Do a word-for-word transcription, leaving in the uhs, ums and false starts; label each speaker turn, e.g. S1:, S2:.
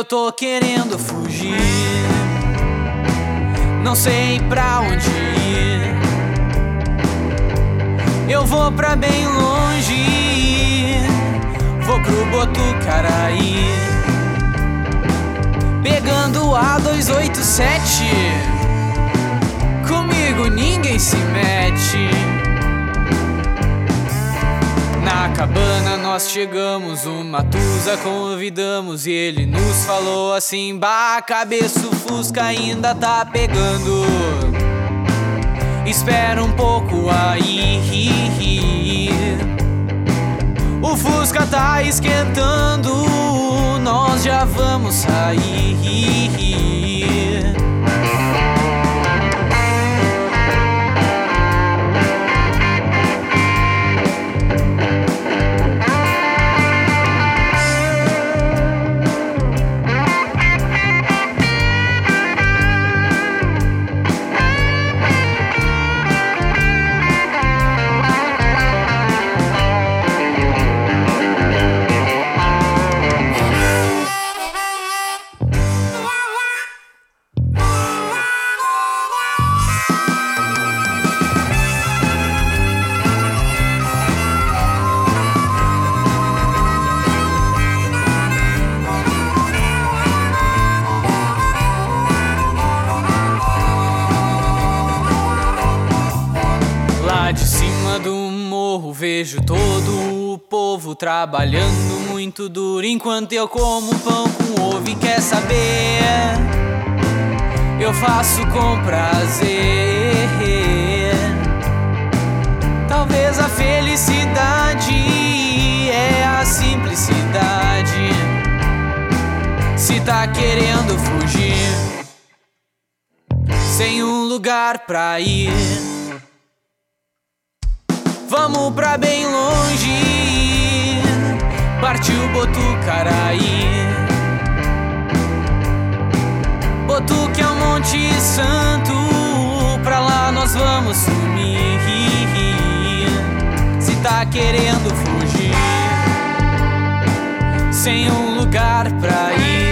S1: Eu tô querendo fugir, não sei pra onde ir. Eu vou pra bem longe, vou pro Botucaraí, pegando a duzentos e oitenta e sete. Comigo ninguém se mete. Na cabana nós chegamos, o Matusa convidamos e ele nos falou assim: bah, cabeça, o Fusca ainda tá pegando, espera um pouco aí. O Fusca tá esquentando, nós já vamos sair. De cima do morro vejo todo o povo trabalhando muito duro, enquanto eu como pão com ovo. E quer saber? Eu faço com prazer. Talvez a felicidade é a simplicidade. Se tá querendo fugir sem um lugar pra ir, vamos pra bem longe, partiu Botucaraí. Botuque é um Monte Santo, pra lá nós vamos sumir. Se tá querendo fugir sem um lugar pra ir,